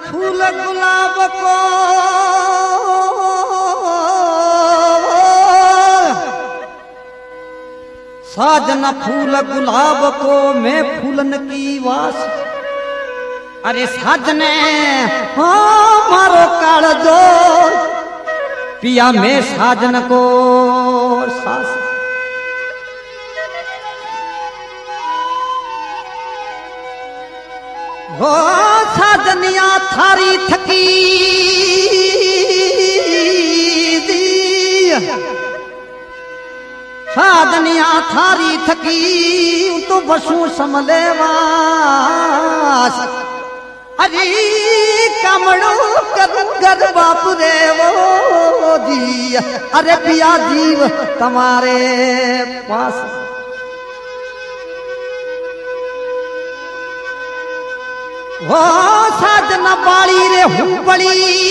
फूल गुलाब को साजना फूल गुलाब को मैं फूलन की वास। अरे साजने हाँ मारो काल दो पिया में साजन को सास। वो साजनिया थारी थकी दी साजनिया थारी थकी तो बसू समलेवास। अरे कमड़ो कर बापू रे वो जी। अरे पिया जीव तुम्हारे पास। वो साजना बाड़ी रे हूँ बड़ी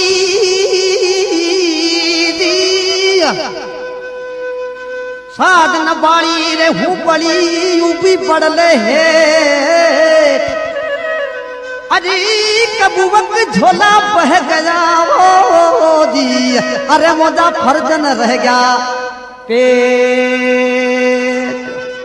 साजना बाड़ी रे हूँ बड़ी यू भी पड़ले है। अरे कबूवक झोला बह गया वो जी। अरे मोजा फर्जन रह गया पेट।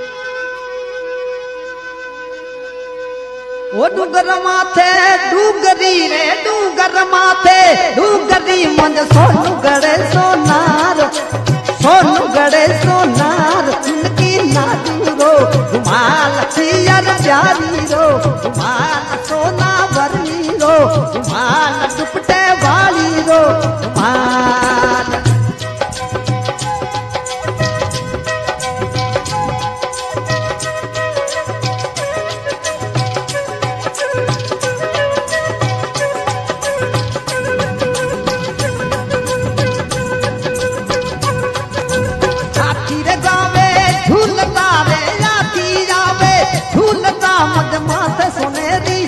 वो डूगर माथे डूगरी रे डूगर माथे डूगरी मंज सोनू गड़े सोनार सोनू गड़े सोनार। उनकी नादूरो घुमाल पियर प्यारी रो घुमाल सोना भरनी रो घुमाल दुपटे वाली रो घुमाल। माथे सुनेरी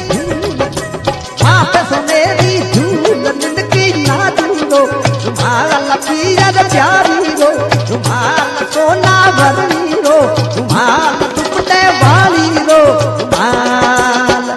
झूल निंदकी नादूरो तुम्हारा पियर प्यारी रो तुम्हारा सोना भरनी रो तुम्हारा दुपटे वाली रो तुम्हारा।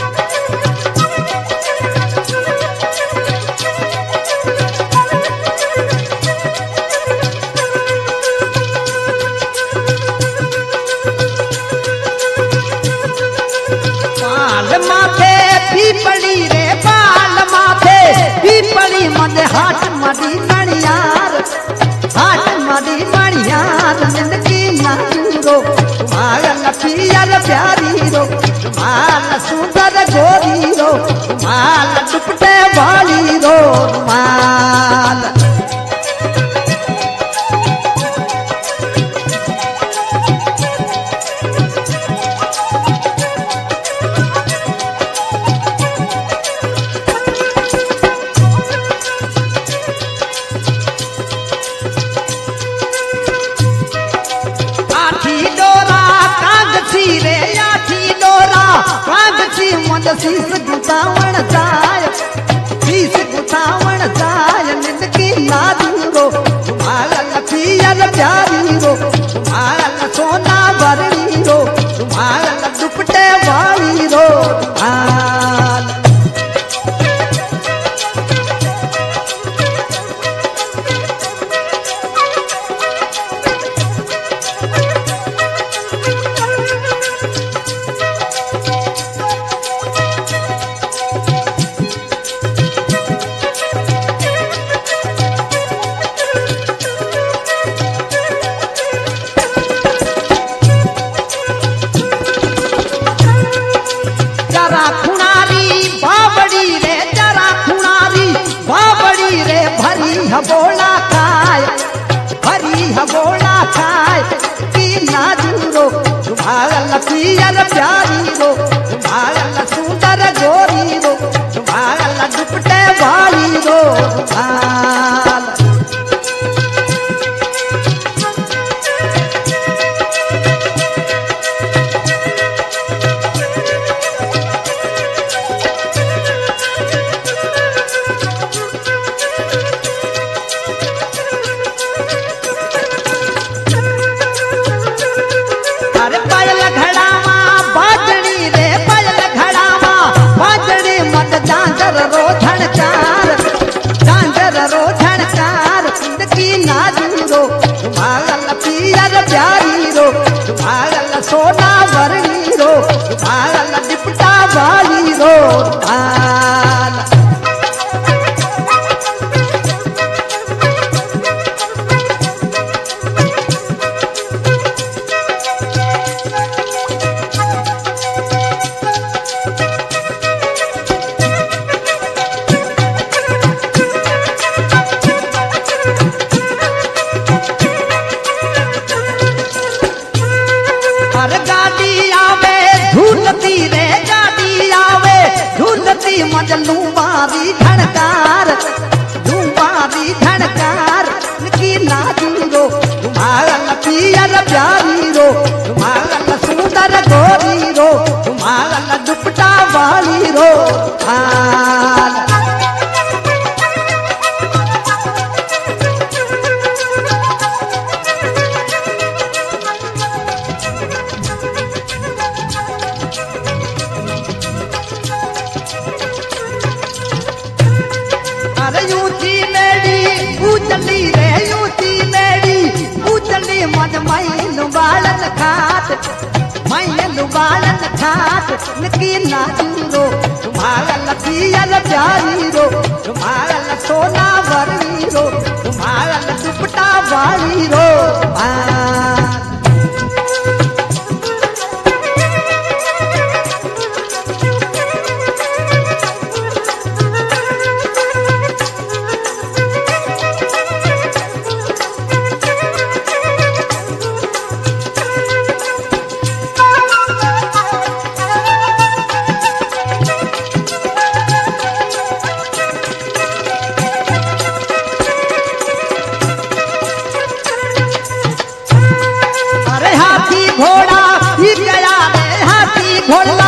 माथे पीपड़ी रे बाल माथे पीपड़ी मन हाथ मड़ी मणियार हाथ मड़ी मणियार। जिंदगी नाचूरो तुम्हारा पियर प्यारी रो तुम्हारा सुंदर गोरी रो तुम्हारा दुपटे वाली रो तुम्हारा। शीस गुतावण जाय निंदकी नादूरो तुम्हारा पियर प्यारी रो तुम्हारा सोना भरनी रो तुम्हारा दुपटे वाली रो तुम्हारा। बोला खाए की नादूरो तुम्हारा पियर प्यारी रो तुम्हारा सुंदर गोरी रो तुम्हारा दुपटे वाली रो तुम्हारा। रोज सोना वरनी रो रुमाल डिपटा वाली रो रुमाल। अरे गाड़ी आवे झूलती रे गाड़ी आवे झूलती मजलू मारी झणकार झूमारी झणकार की नाजूरो तुम्हारा पियर प्यारी रो तुम्हारा सुंदर गोरी रो तुम्हारा दुपट्टा वाली रो हाल। अरे यूची मेरी उचली रे यूची मेरी उचली मन मैलू बालन खात मैलू बालन खात नकी नाजूरो तुम्हारा पियर प्यारी रो तुम्हारा सोना वरनी रो तुम्हारा दुपट्टा वाली रो घोड़ा ही गया रे हाथी घोड़ा